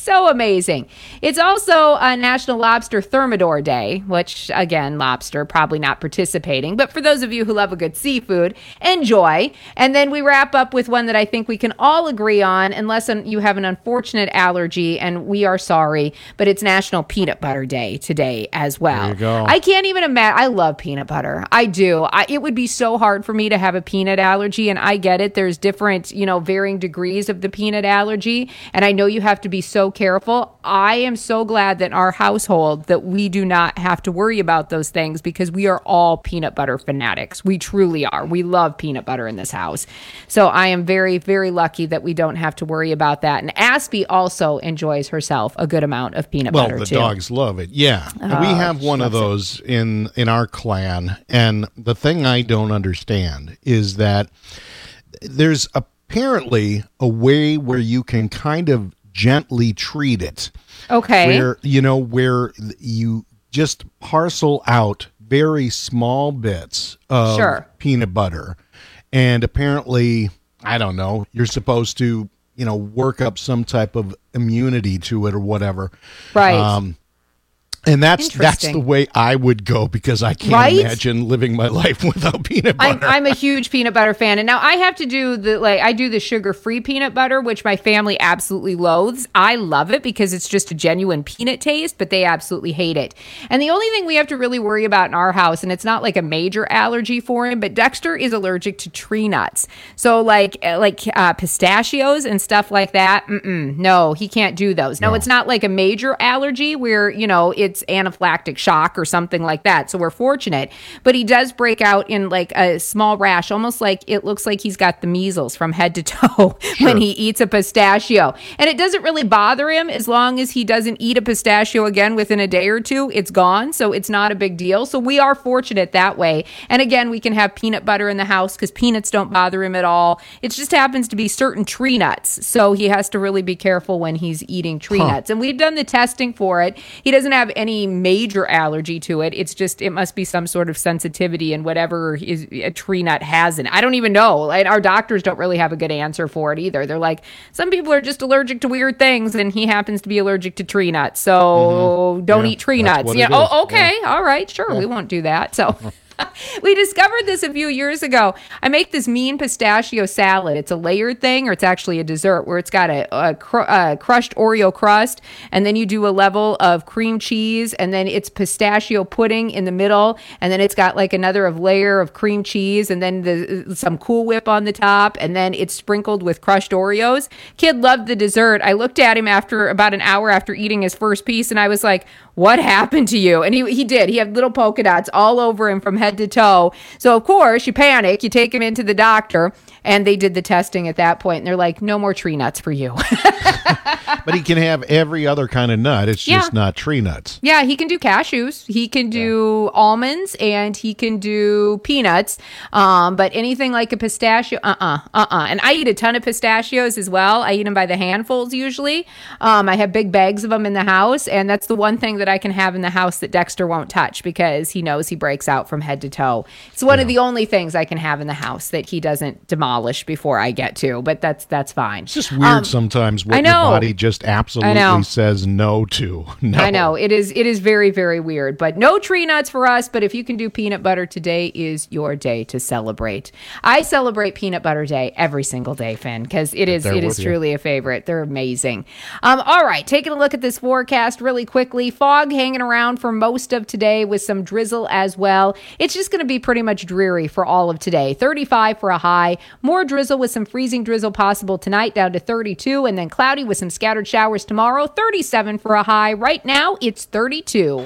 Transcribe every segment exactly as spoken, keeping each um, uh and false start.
so amazing. It's also a National Lobster Thermidor Day, which, again, lobster probably not participating. But for those of you who love a good seafood, enjoy. And then we wrap up with one that I think we can all agree on, unless you have an unfortunate allergy, and we are sorry, but it's National Peanut Butter Day today as well. There you go. I can't even imagine. I love peanut butter. I do. I, it would be so hard for me to have a peanut allergy, and I get it. There's different, you know, varying degrees of the peanut allergy, and I know you have to be so careful. I am so glad that in our household that we do not have to worry about those things, because we are all peanut butter fanatics. We truly are. We love peanut butter in this house. So I am very, very lucky that we don't have to worry about that. And Aspie also enjoys herself a good amount of peanut well, butter, the too. dogs love it, yeah. Oh, we have one of loves those in, in our clan, and the thing I don't understand is that there's apparently a way where you can kind of gently treat it. Okay. Where, you know, where you just parcel out very small bits of Sure. peanut butter. And apparently, I don't know, you're supposed to, you know, work up some type of immunity to it or whatever. Right. Um, and that's that's Interesting. the way I would go, because I can't Right? imagine living my life without peanut I'm, butter. I'm a huge peanut butter fan, and now I have to do the like I do the sugar-free peanut butter, which my family absolutely loathes. I love it because it's just a genuine peanut taste, but they absolutely hate it. And the only thing we have to really worry about in our house, and it's not like a major allergy for him, but Dexter is allergic to tree nuts. So like uh, like uh, pistachios and stuff like that. Mm-mm, no, he can't do those. No, No. it's not like a major allergy where you know it's anaphylactic shock or something like that. So we're fortunate. But he does break out in like a small rash, almost like it looks like he's got the measles from head to toe when he eats a pistachio. And it doesn't really bother him as long as he doesn't eat a pistachio again within a day or two. It's gone. So it's not a big deal. So we are fortunate that way. And again, we can have peanut butter in the house because peanuts don't bother him at all. It just happens to be certain tree nuts. So he has to really be careful when he's eating tree Huh. nuts. And we've done the testing for it. He doesn't have any major allergy to it. It's just, it must be some sort of sensitivity in whatever is a tree nut has in it. I don't even know. Like, our doctors don't really have a good answer for it either. They're like, some people are just allergic to weird things, and he happens to be allergic to tree nuts. So Mm-hmm. don't Yeah, eat tree that's nuts. what Yeah. it is. Oh, okay. All right. Sure. We won't do that. So we discovered this a few years ago. I make this mean pistachio salad. It's a layered thing, or it's actually a dessert where it's got a, a, cr- a crushed Oreo crust, and then you do a level of cream cheese, and then it's pistachio pudding in the middle, and then it's got like another of layer of cream cheese, and then the, some Cool Whip on the top, and then it's sprinkled with crushed Oreos. Kid loved the dessert. I looked at him after about an hour after eating his first piece, and I was like, what happened to you? And he he did. He had little polka dots all over him from head to toe. So, of course, you panic. You take him into the doctor, and they did the testing at that point, and they're like, no more tree nuts for you. But he can have every other kind of nut. It's Yeah. just not tree nuts. Yeah, he can do cashews. He can do almonds, and he can do peanuts. Um, but anything like a pistachio, uh-uh, uh-uh. And I eat a ton of pistachios as well. I eat them by the handfuls usually. Um, I have big bags of them in the house, and that's the one thing that I can have in the house that Dexter won't touch because he knows he breaks out from head to toe. It's one of the only things I can have in the house that he doesn't demolish before I get to, but that's that's fine. It's just weird Um, sometimes what I your know. body just absolutely know. says no to. No. I know it is. It is very, very weird. But no tree nuts for us. But if you can do peanut butter, today is your day to celebrate. I celebrate Peanut Butter Day every single day, Finn, because it is. There It with is you. truly a favorite. They're amazing. Um, all right, taking a look at this forecast really quickly. Fog hanging around for most of today with some drizzle as well. It's just going to be pretty much dreary for all of today. thirty-five for a high. More drizzle with some freezing drizzle possible tonight, down to thirty-two, and then cloudy with some scattered showers tomorrow. thirty-seven for a high. Right now, it's thirty-two.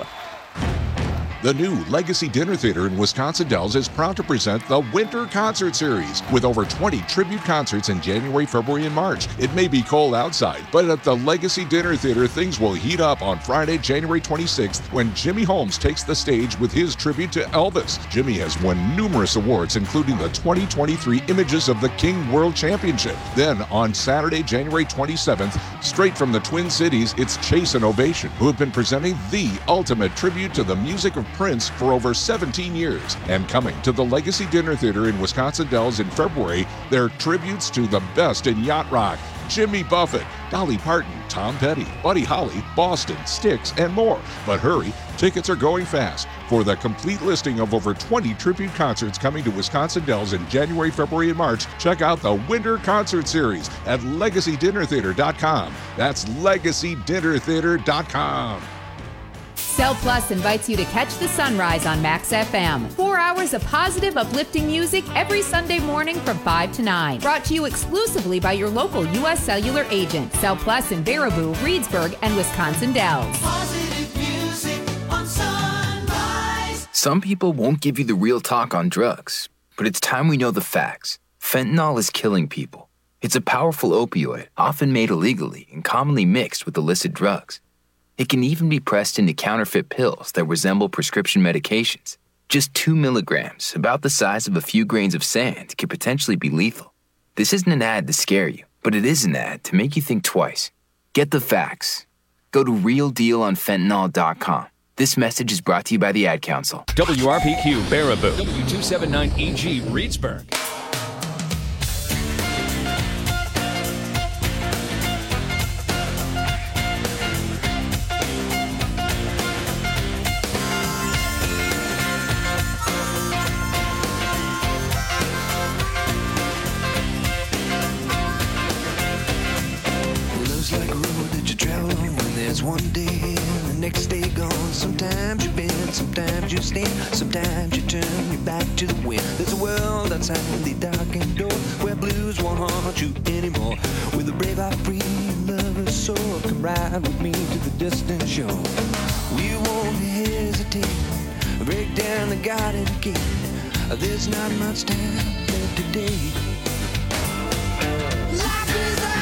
The new Legacy Dinner Theater in Wisconsin Dells is proud to present the Winter Concert Series with over twenty tribute concerts in January, February, and March. It may be cold outside, but at the Legacy Dinner Theater, things will heat up on Friday, January twenty-sixth, when Jimmy Holmes takes the stage with his tribute to Elvis. Jimmy has won numerous awards, including the twenty twenty-three Images of the King World Championship. Then on Saturday, January twenty-seventh, straight from the Twin Cities, it's Chase and Ovation, who have been presenting the ultimate tribute to the music of Prince for over seventeen years. And coming to the Legacy Dinner Theater in Wisconsin Dells in February, they're tributes to the best in yacht rock. Jimmy Buffett, Dolly Parton, Tom Petty, Buddy Holly, Boston, Styx, and more. But hurry, tickets are going fast. For the complete listing of over twenty tribute concerts coming to Wisconsin Dells in January, February, and March, check out the Winter Concert Series at legacy dinner theater dot com. That's legacy dinner theater dot com. Cell Plus invites you to catch the sunrise on Max F M. Four hours of positive, uplifting music every Sunday morning from five to nine. Brought to you exclusively by your local U S Cellular agent. Cell Plus in Baraboo, Reedsburg, and Wisconsin Dells. Positive music on Sunrise. Some people won't give you the real talk on drugs, but it's time we know the facts. Fentanyl is killing people. It's a powerful opioid, often made illegally and commonly mixed with illicit drugs. It can even be pressed into counterfeit pills that resemble prescription medications. Just two milligrams, about the size of a few grains of sand, could potentially be lethal. This isn't an ad to scare you, but it is an ad to make you think twice. Get the facts. Go to real deal on fentanyl dot com. This message is brought to you by the Ad Council. W R P Q Baraboo, W two seventy-nine E G Reedsburg. One day and the next day gone. Sometimes you bend, sometimes you stand, sometimes you turn your back to the wind. There's a world outside the darkened door where blues won't haunt you anymore. With a brave heart free and lover's soul, come ride with me to the distant shore. We won't hesitate, break down the garden gate. There's not much time left today. Life is a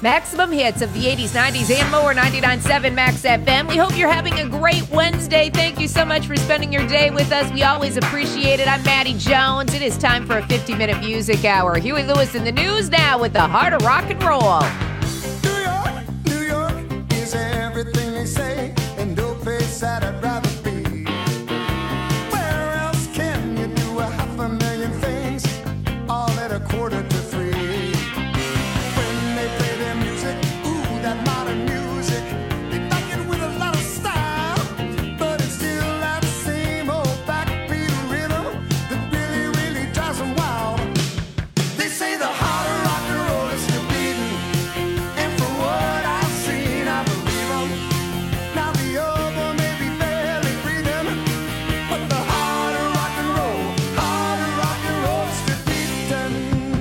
Maximum hits of the eighties, nineties, and more. ninety-nine point seven Max F M. We hope you're having a great Wednesday. Thank you so much for spending your day with us. We always appreciate it. I'm Maddie Jones. It is time for a fifty-minute music hour. Huey Lewis in the news now with the heart of rock and roll. New York, New York is everything they say, and no place that I'd rather be. Where else can you do a half a million things all at a quarter to three? When they play their music, ooh, that modern music, they back it with a lot of style, but it's still that same old backbeat rhythm that really, really drives them wild. They say the heart of rock and roll is still beating, and from what I've seen, I believe them. Now the other may be barely breathing, but the heart of rock and roll, heart of rock and roll is still beating.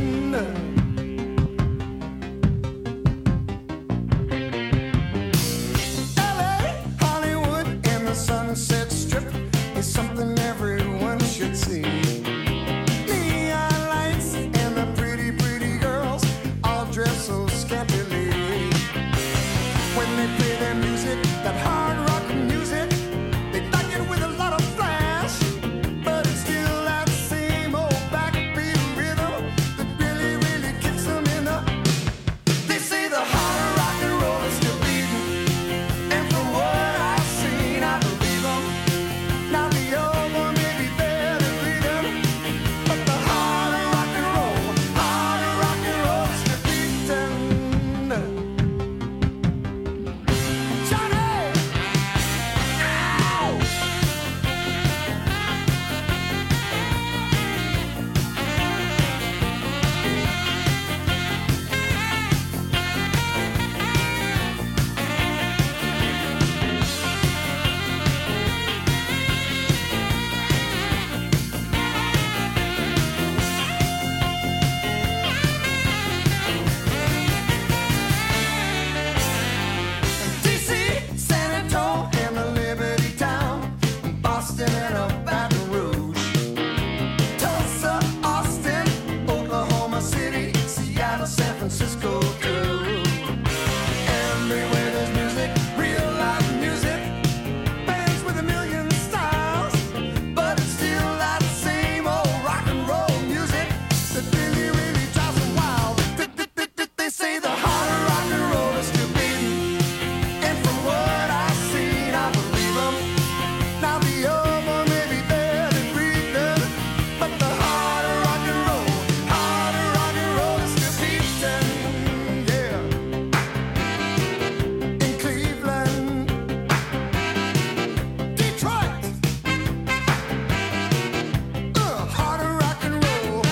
L A, Hollywood, and the Sunset Strip is something everyone should see. Neon lights and the pretty, pretty girls all dress so scantily. When they play their music, that hard rock music, they back it with a lot of flash, but it's still that same old backbeat rhythm that really, really kicks them in the. They say the heart of rock and roll is still beating, and from what I've seen, I believe them. Now the old one may be barely breathing, but the heart of rock and roll, heart of rock and roll is still beating. Johnny! Ow! D C, San Antonio, and the Liberty Town, Boston and a Baton Rouge, Tulsa, Austin, Oklahoma City, Seattle, San Francisco too. Everywhere there's music, real live music, bands with a million styles, but it's still that same old rock and roll music that really, really drives them wild. Th- th- th- th- They say the heart of rock and roll is still beating, and from what I've seen, I believe them. Now the other may be barely breathing, but the heart of rock and roll, heart of rock and roll is still beating, yeah. In Cleveland, Detroit, uh, heart of rock and roll.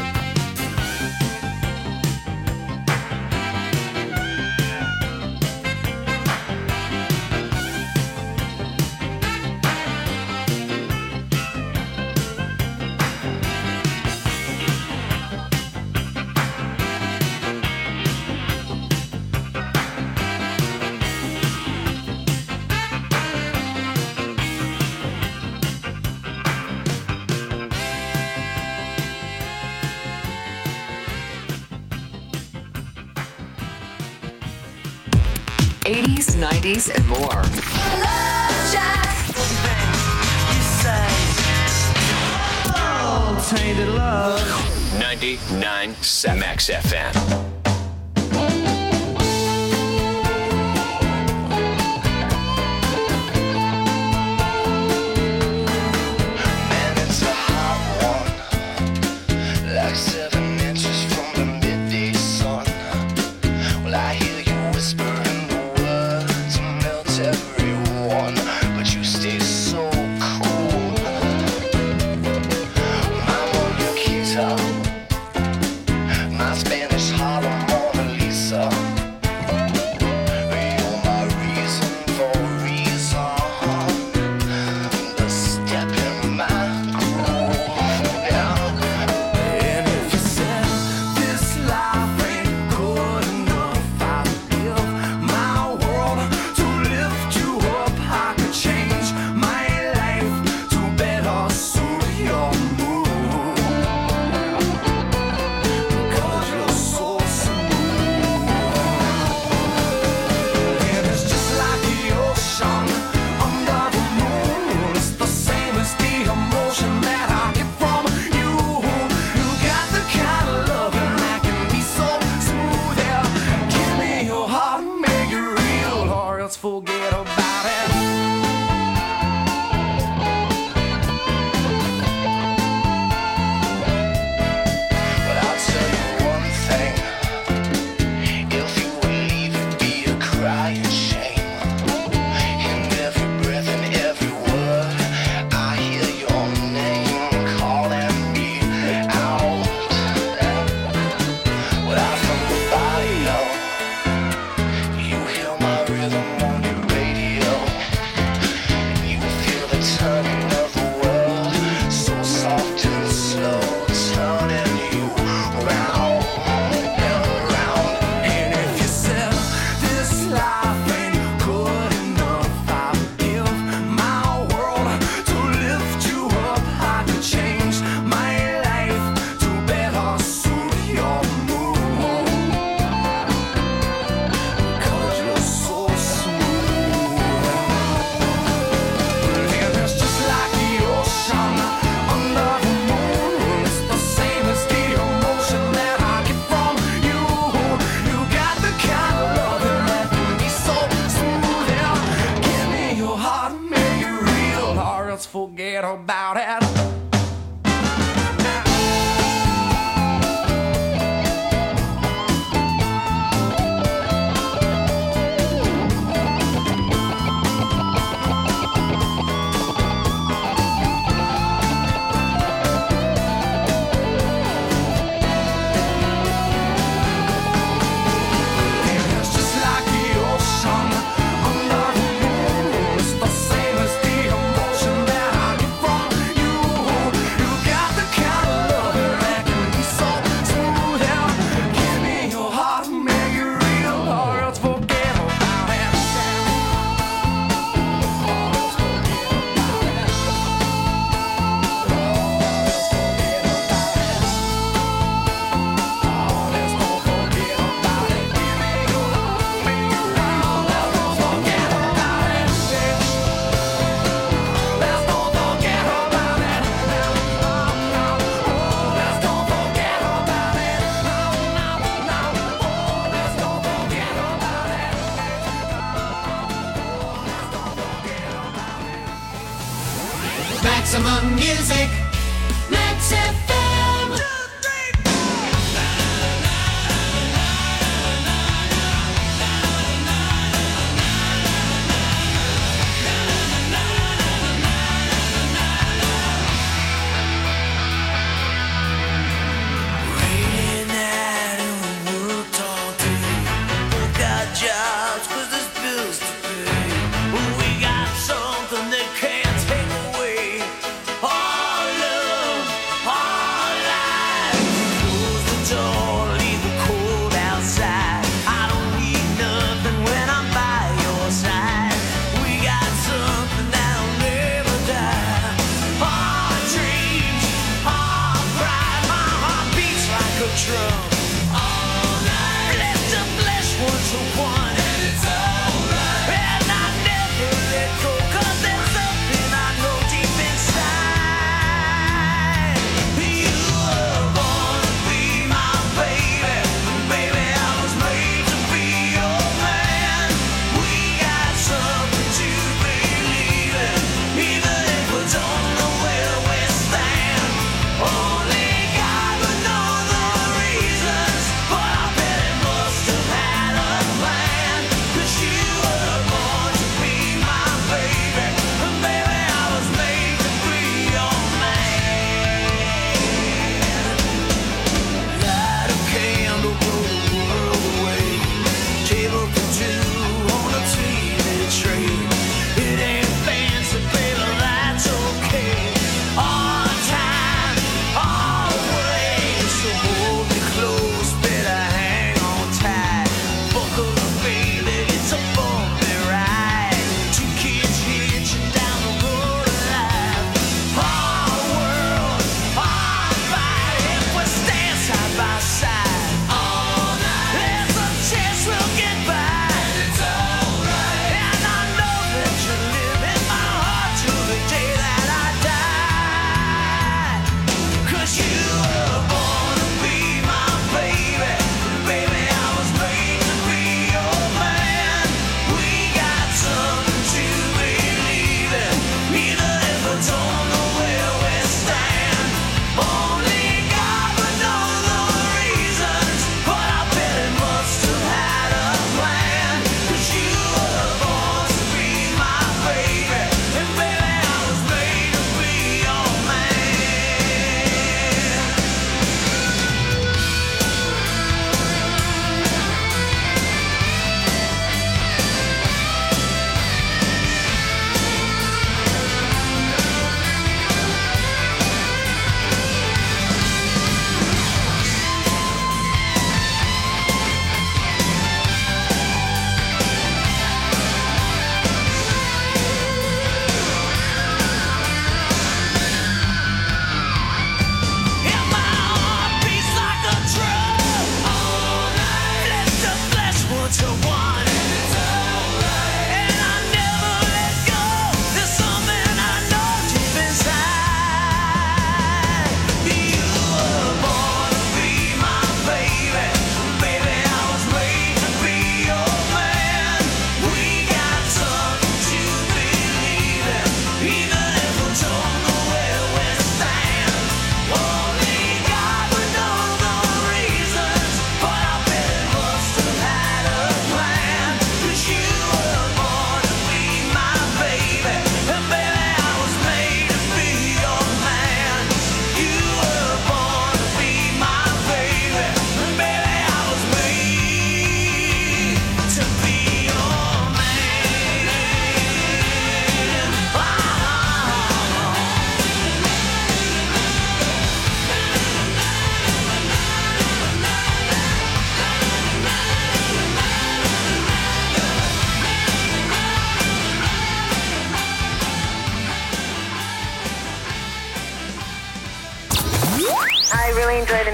eighties, nineties, and more. Tainted love. ninety-nine point seven Max F M. Man, it's a hot one, like seven inches from the midday sun. Well, I hear you whispering the words, melt everyone, but you stay so cool. I'm on your guitar, my Spanish Harlem Mona Lisa. You're my reason for reason, the step in my groove. Yeah. And if you about it. It's just like the ocean under the moon. It's the same as the emotion that I get from you. You got the kind of love that can be so smooth. And give me your heart and make it real, or else forget about it. Or else forget about it. Or else don't forget about it. Give me your heart, make it real. Let's don't forget about it. Let's don't forget about it. Oh, let's don't forget about it. Oh, let's don't forget about it. Maximum Music, Max F M. Raining out and we worked all day. Both got jobs 'cause there's bills to pay. We got something they can't take away. Our love, our life. Close the door, leave the cold outside. I don't need nothing when I'm by your side. We got something that'll never die. Our dreams, our pride. My heart beats like a drum. All night, flesh to flesh, one to one. And it's alright. And I never let go, 'cause there's something I know deep inside. You were born to be my baby. Baby, I was made to be your man. We got something to believe in, even if we don't know where we stand. Only God would know the reason.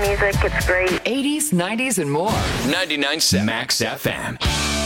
music. It's great. eighties, nineties, and more. ninety-nine point seven Max F M.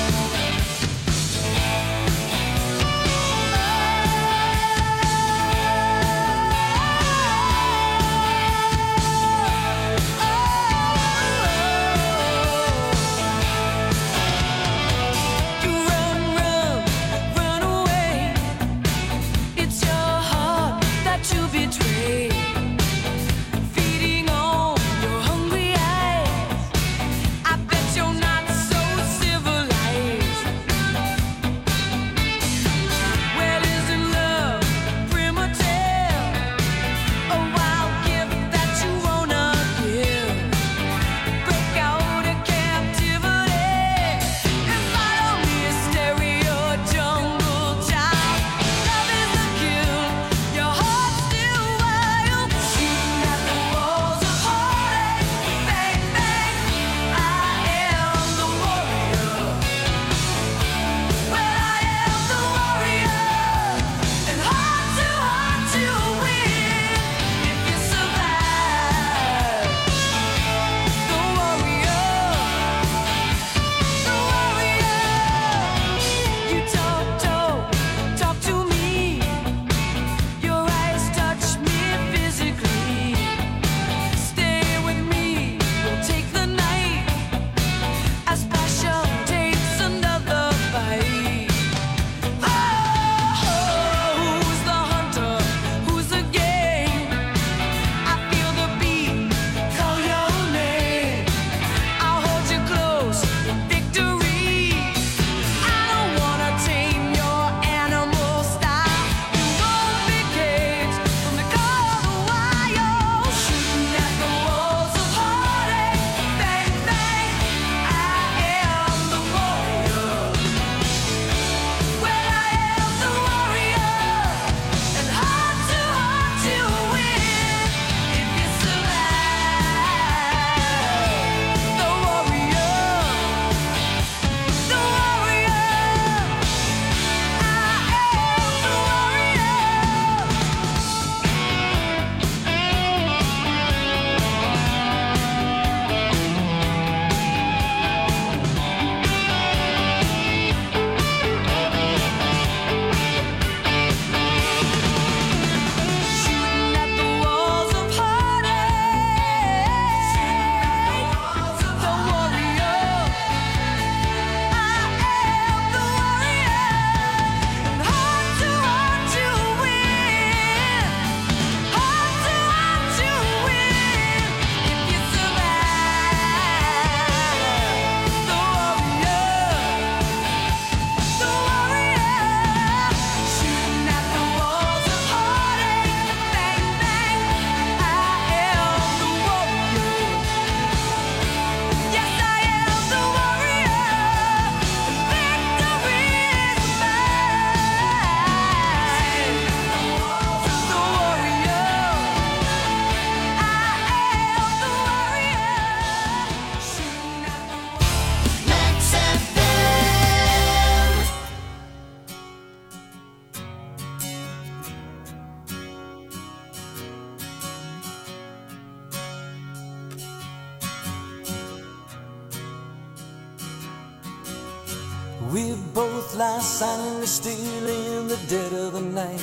We both lie silently still in the dead of the night.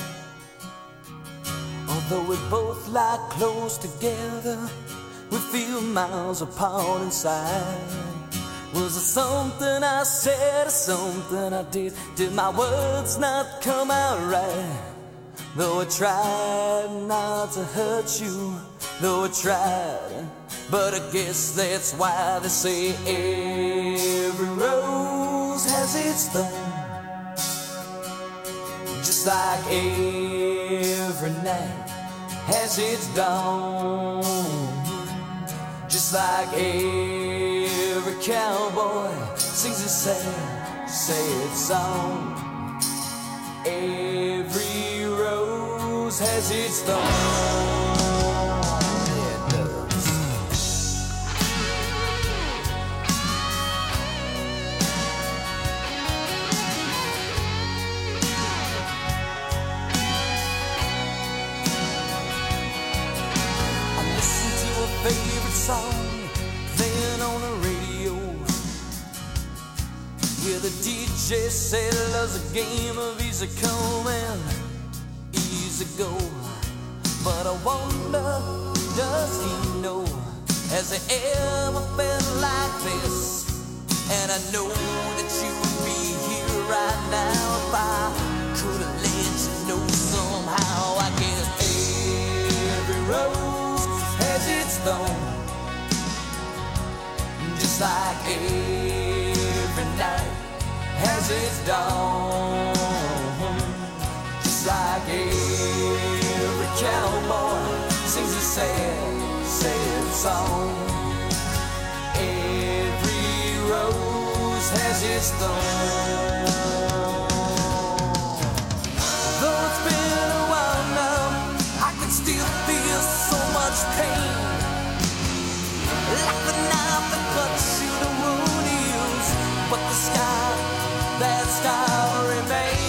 Although we both lie close together, we feel miles apart inside. Was it something I said or something I did? Did my words not come out right? Though I tried not to hurt you, though I tried, but I guess that's why they say every rose has its thorn. Just like every night has its dawn. Just like every cowboy sings a sad, sad song. Every rose has its thorn. Favorite song song playing on the radio. Yeah, the D J said love's a game of easy come and easy go. But I wonder, does he know? Has he ever felt like this? And I know that you would be here right now if I could have let you know somehow. I guess every rose has its thorn, just like every night has its dawn, just like every cowboy sings a sad, sad song. Every rose has its thorn. Though it's been a while now, I can still feel so much pain, like the knife that cuts you the wound heals, but the scar, that scar remains.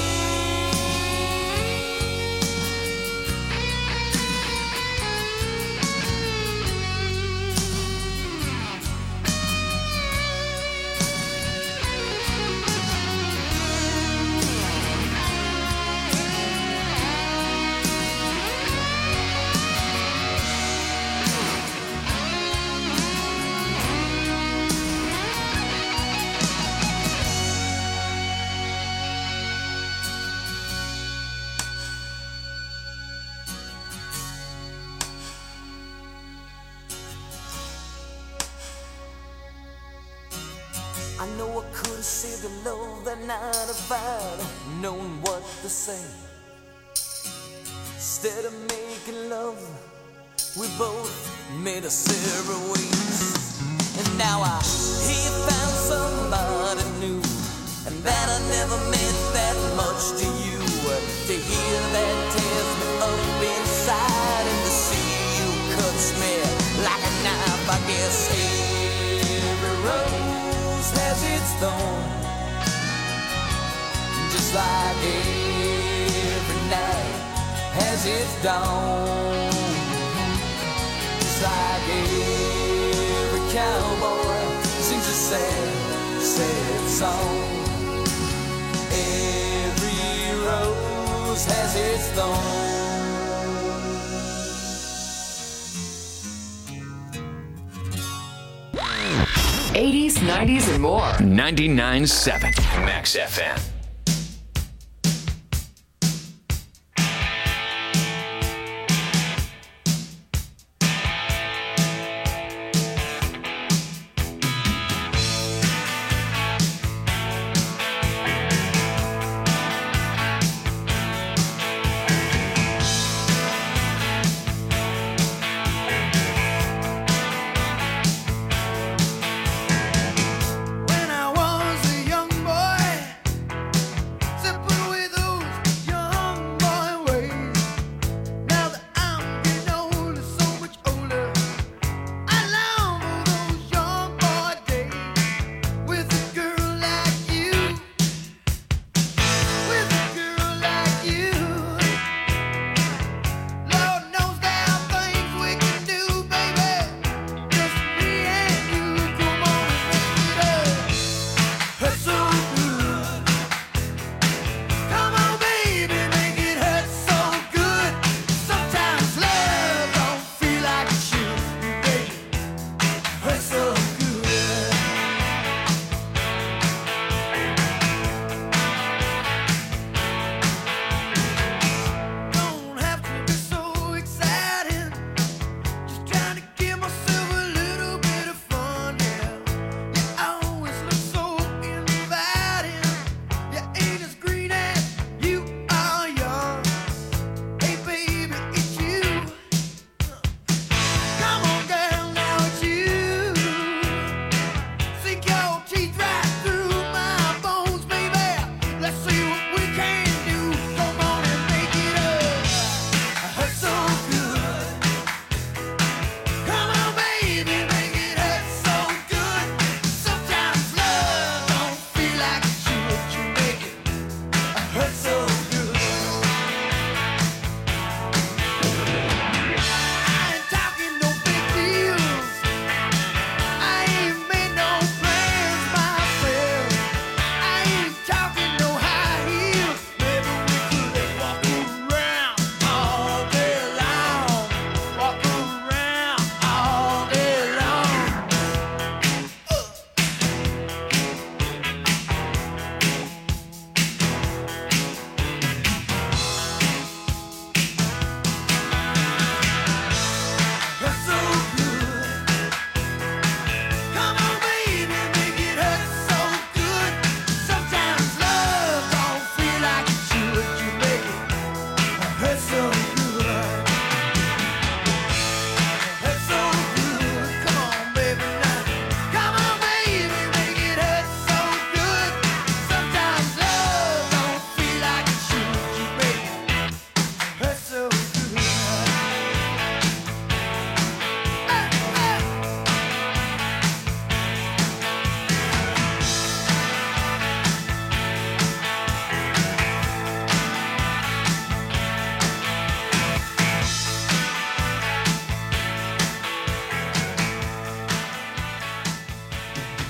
I know I could have saved the love that night if I'd known what to say. Instead of making love, we both made a separate ways. And now I hear you found somebody new, and that I never meant that much to you. To hear that tears me up inside, and to see you cuts me like a knife. I guess every rose has its thorn, just like every night has its dawn, just like every cowboy sings a sad, sad song. Every rose has its thorn. eighties, nineties, and more. ninety-nine point seven Max F M. When I was a young boy,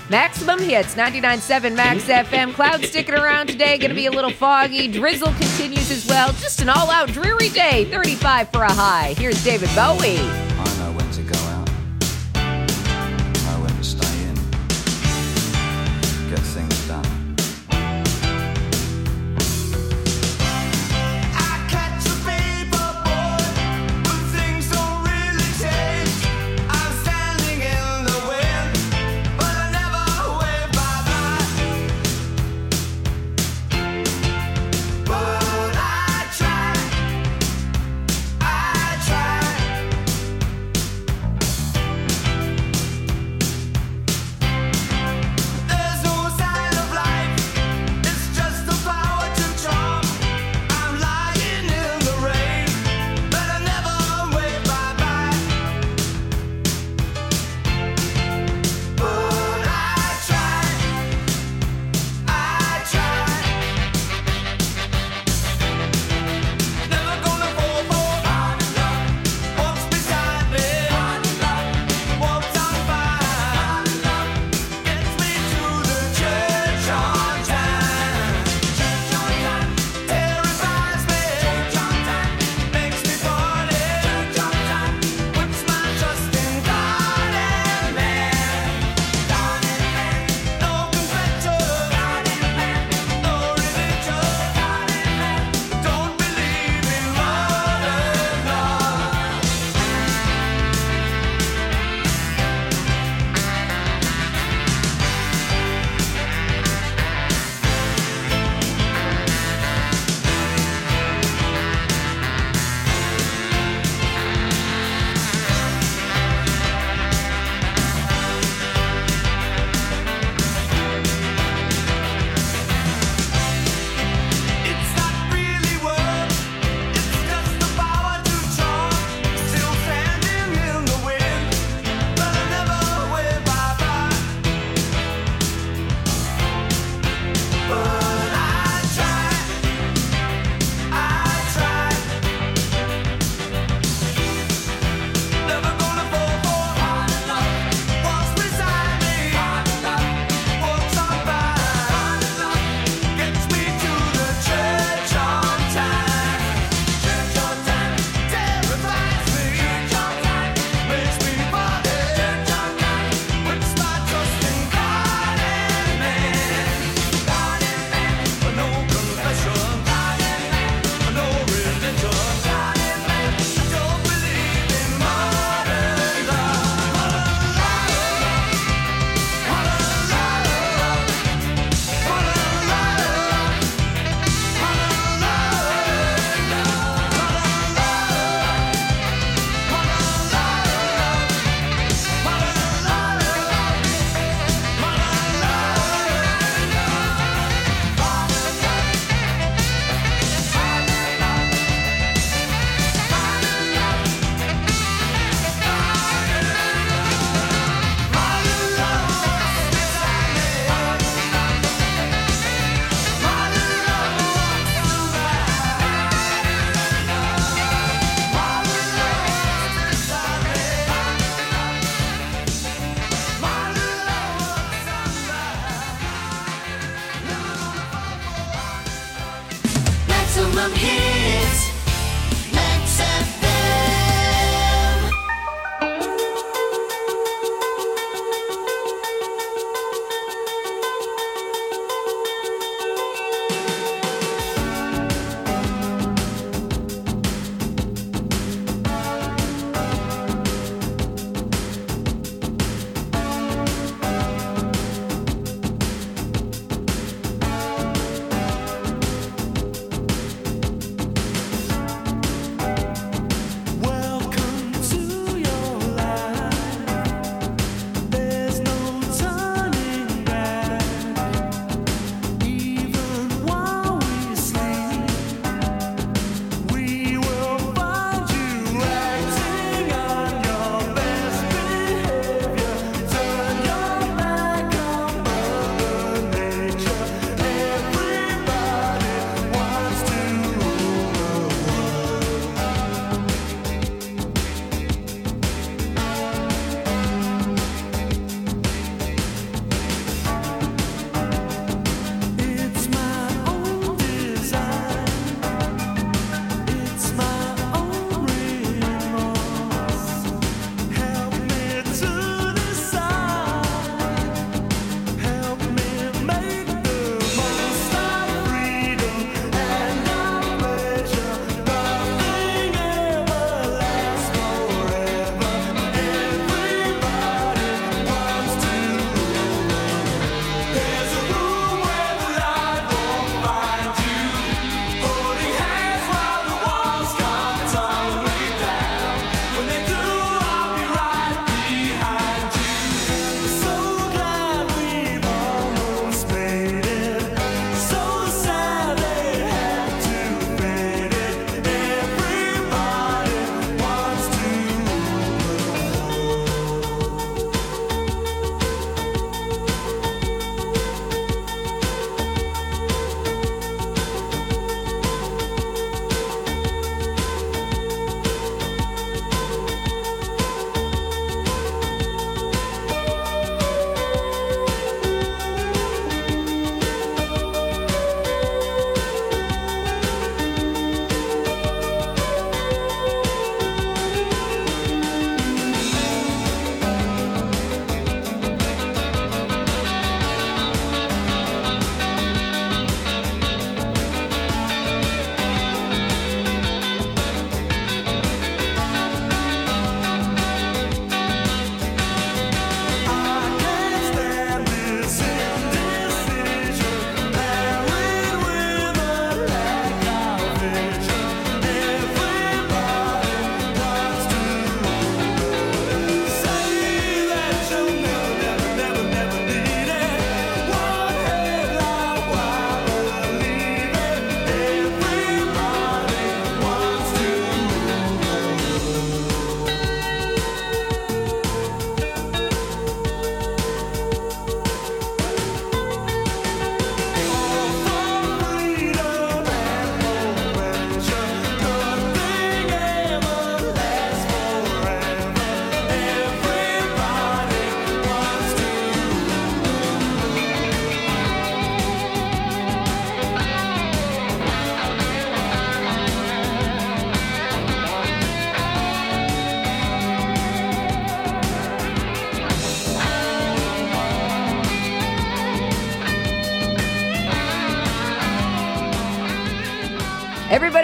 Maximum Hits, ninety-nine point seven Max F M. Clouds sticking around today, going to be a little foggy. Drizzle continues as well. Just an all-out dreary day, thirty-five for a high. Here's David Bowie. I know when to go out, know when to stay in, get things done. I catch a paper boy, but things don't really change. I'm standing in the wind, but I never wave bye-bye. But I try, I try.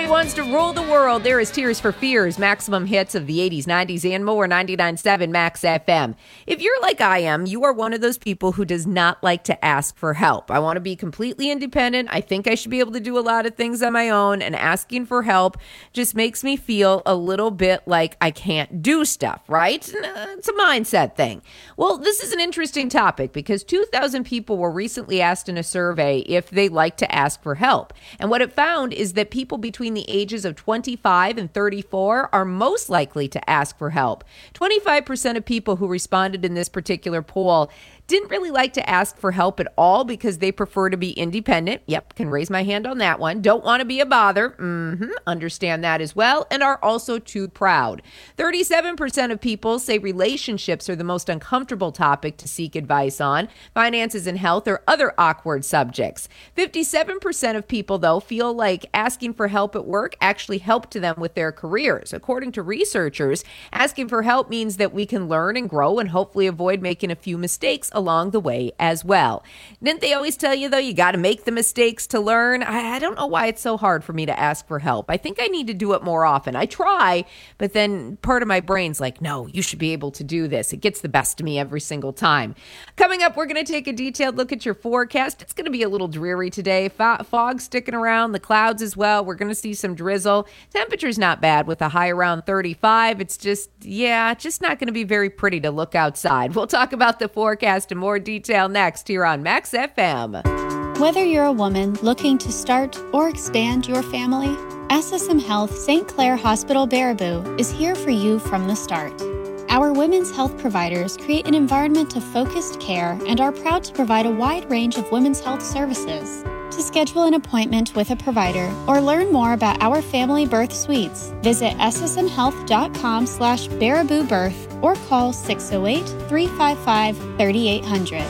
Everybody wants to rule the world. There is Tears for Fears, maximum hits of the eighties, nineties, and more, ninety-nine point seven Max F M. If you're like I am, you are one of those people who does not like to ask for help. I want to be completely independent. I think I should be able to do a lot of things on my own, and asking for help just makes me feel a little bit like I can't do stuff, right? It's a mindset thing. Well, this is an interesting topic because two thousand people were recently asked in a survey if they like to ask for help. And what it found is that people between the ages of twenty-five and thirty-four are most likely to ask for help. twenty-five percent of people who responded in this particular poll didn't really like to ask for help at all because they prefer to be independent. Yep, can raise my hand on that one. Don't want to be a bother. Mm-hmm, understand that as well. And are also too proud. thirty-seven percent of people say relationships are the most uncomfortable topic to seek advice on. Finances and health are other awkward subjects. fifty-seven percent of people, though, feel like asking for help at work actually helped them with their careers. According to researchers, asking for help means that we can learn and grow and hopefully avoid making a few mistakes along the way as well. Didn't they always tell you, though, you got to make the mistakes to learn? I, I don't know why it's so hard for me to ask for help. I think I need to do it more often. I try, but then part of my brain's like, no, you should be able to do this. It gets the best of me every single time. Coming up, we're going to take a detailed look at your forecast. It's going to be a little dreary today. Fo- fog sticking around, the clouds as well. We're going to see some drizzle. Temperature's not bad with a high around thirty-five. It's just, yeah, just not going to be very pretty to look outside. We'll talk about the forecast in more detail next here on Max F M. Whether you're a woman looking to start or expand your family, S S M Health Saint Clair Hospital Baraboo is here for you from the start. Our women's health providers create an environment of focused care and are proud to provide a wide range of women's health services. To schedule an appointment with a provider or learn more about our family birth suites, visit ssmhealth.com slash Baraboo Birth or call six oh eight, three five five, three eight hundred.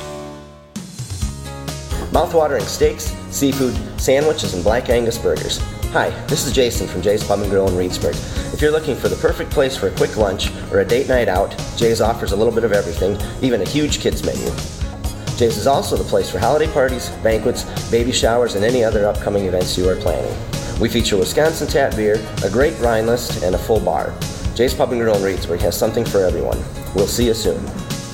Mouthwatering steaks, seafood, sandwiches, and black Angus burgers. Hi, this is Jason from Jay's Pub and Grill in Reedsburg. If you're looking for the perfect place for a quick lunch or a date night out, Jay's offers a little bit of everything, even a huge kids menu. Jay's is also the place for holiday parties, banquets, baby showers, and any other upcoming events you are planning. We feature Wisconsin tap beer, a great wine list, and a full bar. Jay's Pub and Grill in Reedsburg has something for everyone. We'll see you soon.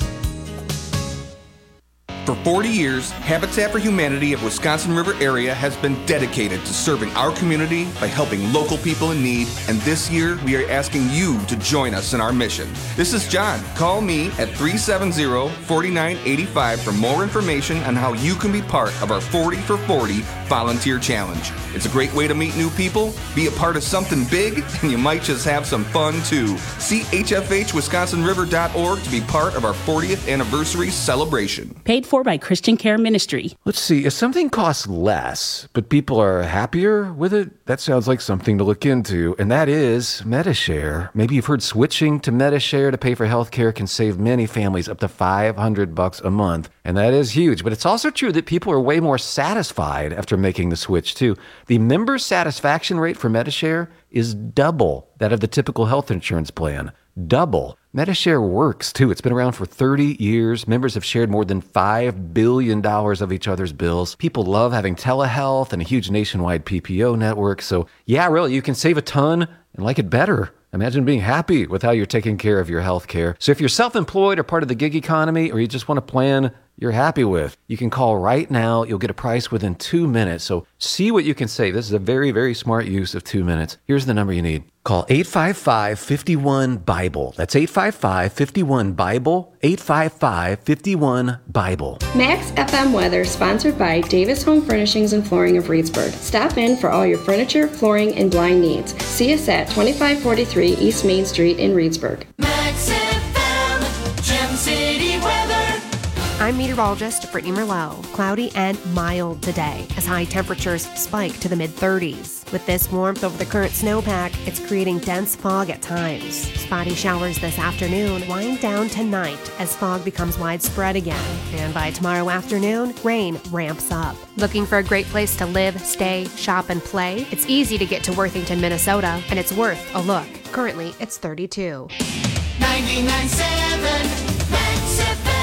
For forty years, Habitat for Humanity of Wisconsin River area has been dedicated to serving our community by helping local people in need, and this year we are asking you to join us in our mission. This is John. Call me at three seven zero, four nine eight five for more information on how you can be part of our forty for forty volunteer challenge. It's a great way to meet new people, be a part of something big, and you might just have some fun too. See H F H wisconsin river dot org to be part of our fortieth anniversary celebration. Paid for by Christian Care Ministry. Let's see, if something costs less, but people are happier with it, that sounds like something to look into, and that is Medi-Share. Maybe you've heard switching to Medi-Share to pay for healthcare can save many families up to five hundred bucks a month, and that is huge. But it's also true that people are way more satisfied after making the switch, too. The member satisfaction rate for Medi-Share is double that of the typical health insurance plan. Double. Medi-Share works, too. It's been around for thirty years. Members have shared more than five billion dollars of each other's bills. People love having telehealth and a huge nationwide P P O network. So, yeah, really, you can save a ton and like it better. Imagine being happy with how you're taking care of your health care. So if you're self-employed or part of the gig economy, or you just want a plan you're happy with, you can call right now. You'll get a price within two minutes. So see what you can save. This is a very, very smart use of two minutes. Here's the number you need. Call eight five five, five one, BIBLE. That's eight five five, five one, BIBLE, eight five five, five one, BIBLE. Max F M weather sponsored by Davis Home Furnishings and Flooring of Reedsburg. Stop in for all your furniture, flooring, and blind needs. See us at twenty-five forty-three East Main Street in Reedsburg. Max F M, Gem City weather. I'm meteorologist Brittany Merlot. Cloudy and mild today as high temperatures spike to the mid thirties. With this warmth over the current snowpack, it's creating dense fog at times. Spotty showers this afternoon wind down tonight as fog becomes widespread again. And by tomorrow afternoon, rain ramps up. Looking for a great place to live, stay, shop, and play? It's easy to get to Worthington, Minnesota, and it's worth a look. Currently, it's thirty-two. ninety-nine point seven Max F M.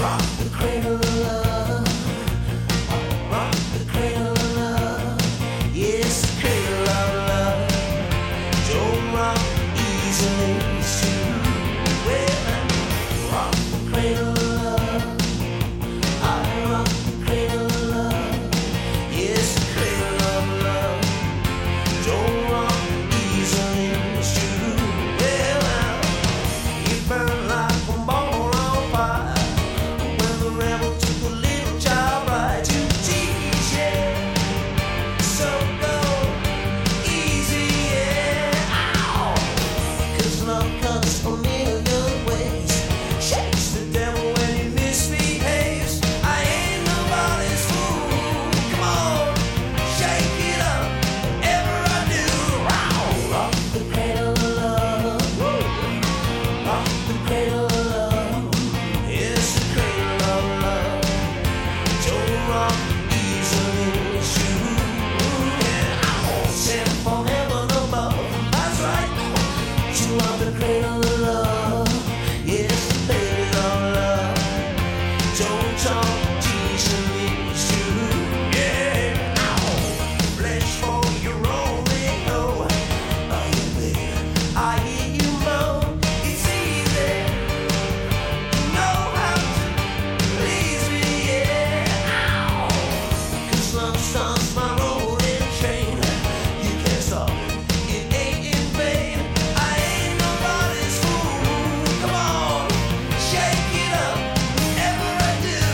Rock the cradle of love. Rock the cradle of love. Yes, the cradle of love. Don't rock easily, it's true. Well, rock the cradle of love. I rock the cradle of love. Yes, the cradle of love. Don't rock easily, it's true. Well, you burn like a ball on fire. When the rebel took a little child right to teach, yeah. So go easy, yeah. Ow! 'Cause love cuts a million ways. Shakes the devil when he misbehaves. I ain't nobody's fool. Come on, shake it up, whatever I do. Ow! Rock the cradle of love. Rock the cradle of love. Yes, the cradle of love. Don't rock easily, it's true. Yeah, I'm sent from heaven above. That's right. You rock the cradle of love. Yes, the cradle of love. Don't talk easily, it's true. Yeah, flesh for your only know. I hear baby, I hear you moan. It's easy. You know how to please me, yeah. 'Cause love starts my rolling train. You can't stop it, it ain't in vain. I ain't nobody's fool. Come on, shake it up, whatever I do.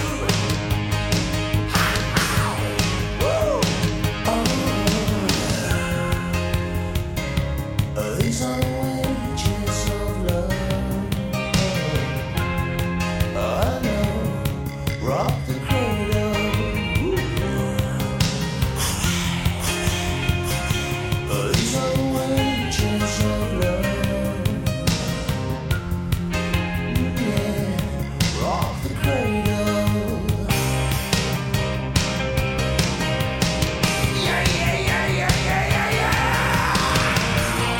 Woo! Oh, these are the wages of love. I know, rock the cradle. Oh, these are the wages of love. Yeah, rock the cradle. Yeah, yeah, yeah, yeah, yeah, yeah, yeah.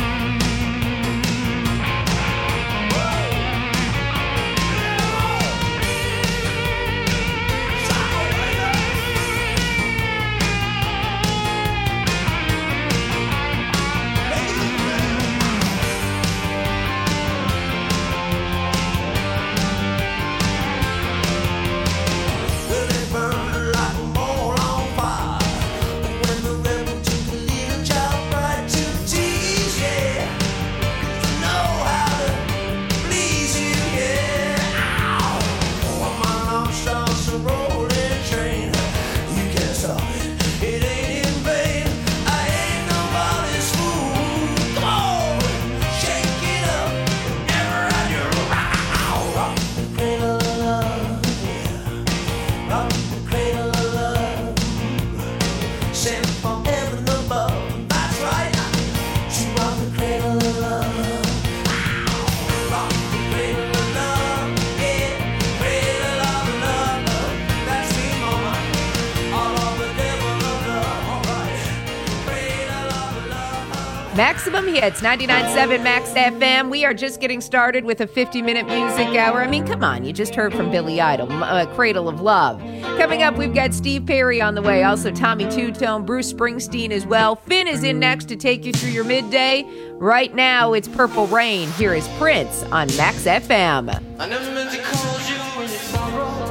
Well, it burned like a ball on fire. When the rebel took a little child right to teach, yeah. 'Cause I know how to please you, yeah. Ow! When my love starts a rolling train, you can't stop it, it ain't in vain. I ain't nobody's fool. Come on, shake it up, whatever I do. Ow! Rock the cradle of love, yeah. Rock the cradle of love. Sent from heaven above. That's right. You rock the cradle of love. Rock the cradle of love. Yeah, cradle of love. That's me, mama. All of the devil of love. All right. Cradle of love. Maximum Hits, ninety-nine point seven Max F M. We are just getting started with a fifty-minute music hour. I mean, come on. You just heard from Billy Idol, uh, Cradle of Love. Coming up, we've got Steve Perry on the way. Also, Tommy Two-Tone, Bruce Springsteen as well. Finn is in next to take you through your midday. Right now, it's Purple Rain. Here is Prince on Max F M. I never meant to call you when it's sorrow.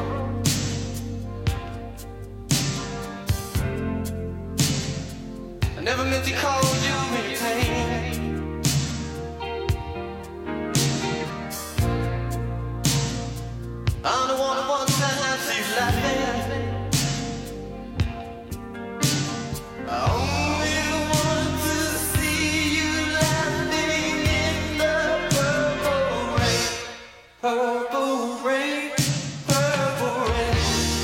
I never meant to call you when you're pain. I don't want to want to see you laughing. I only want to see you laughing in the purple rain. Purple rain, purple rain.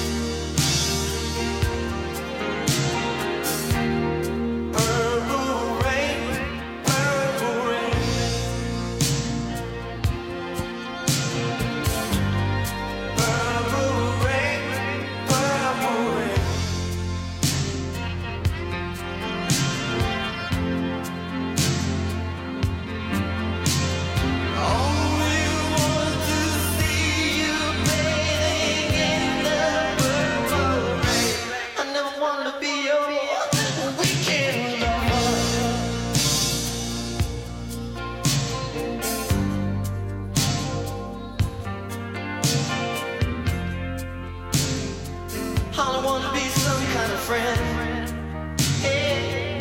Purple rain, purple rain. Purple rain, I want to be some kind of friend. Hey.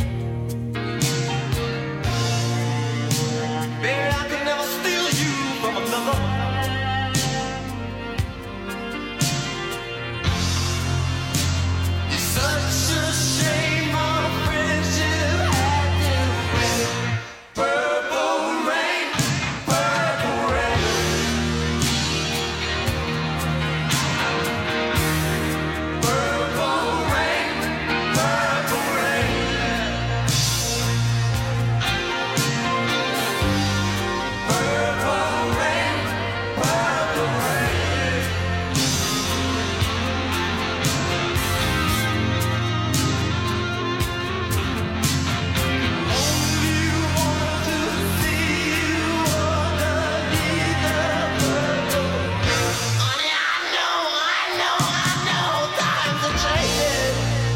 Baby, I can never steal you from another. It's such a shame our friendship had to end. Purple rain, purple rain. Purple rain, purple rain. Purple rain, purple rain. Only want to see you underneath the purple. Honey, I know, I know, I know times are changing.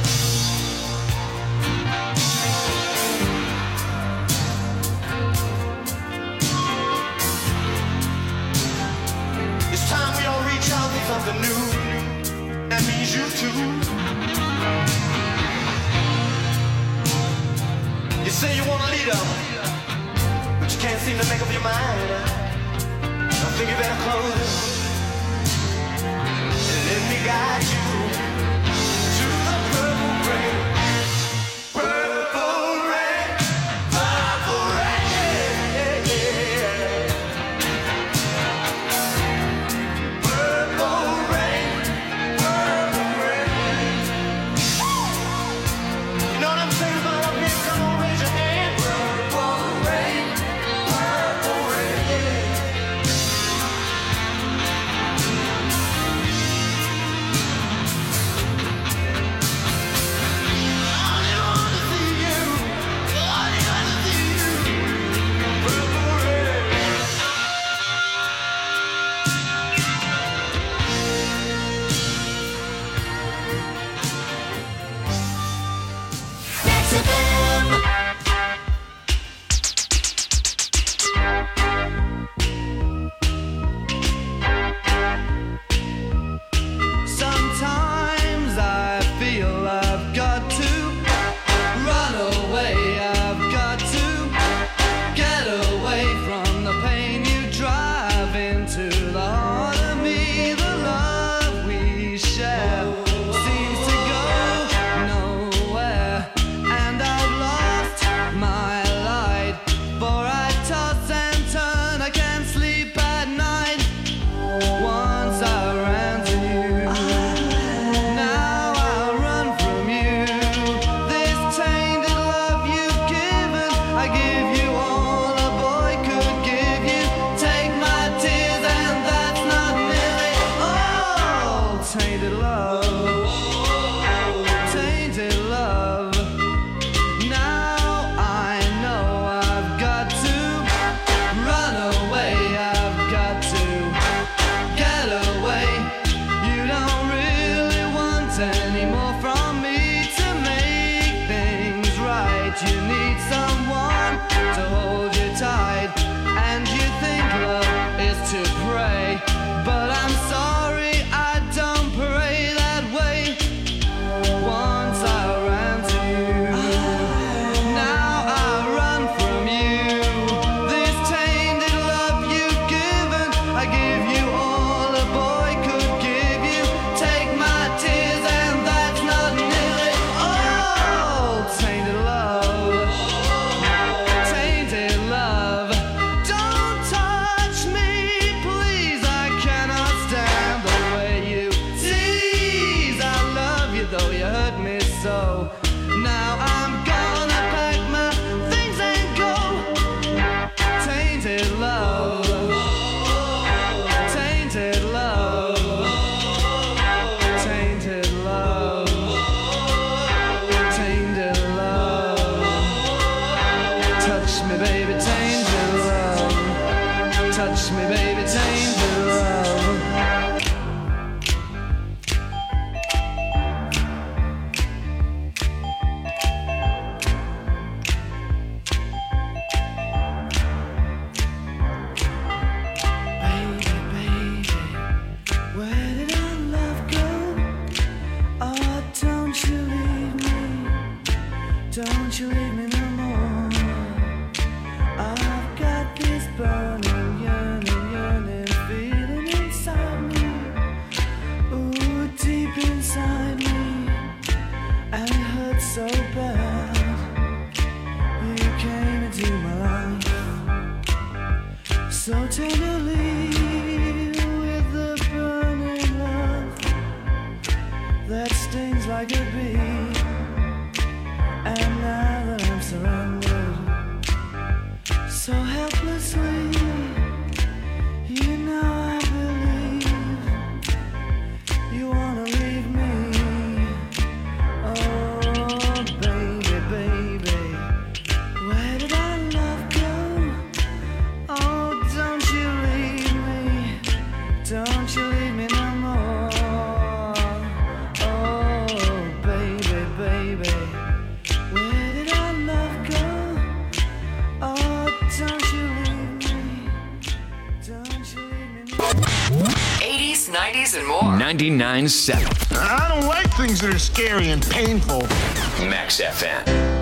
It's time we all reach out to something new. That means you too. You say you want a leader, but you can't seem to make up your mind. I think you better close it and let me guide you to the purple rain. Purple rain, purple rain. Purple rain, purple rain. You know what I'm saying about up here? Come on, raise your hand. Purple rain, purple rain. Sometimes I feel I've got to run away. I've got to get away from the pain you drive into the heart of me. The love we share seems to go nowhere, and I've lost my light. For I toss and turn, I can't sleep at night. Once I ran to you, now I run from you. This tainted love you've given, I give you all a boy could give you. Take my tears and that's not nearly all. Tainted love, tainted love. Now I know I've got to run away. I've got to get away. You don't really want any more from me to make things right. You need someone to hold you tight, and you think love is to pray. But I'm sorry, I don't pray that don't you leave me no more. I've got this burning, yearning, yearning feeling inside me. Ooh, deep inside me. And it hurts so bad. You came into my life so tenderly with the burning love that stings like a bee. And now that I'm surrounded so helplessly, you know I believe you wanna leave me. Oh baby, baby, where did our love go? Oh, don't you leave me, don't you leave me no more. Oh baby, baby, where did our love go? Oh, don't you leave me, don't you leave me no more. eighties, nineties, and more. ninety-nine point seven. I don't like things that are scary and painful. Max F M.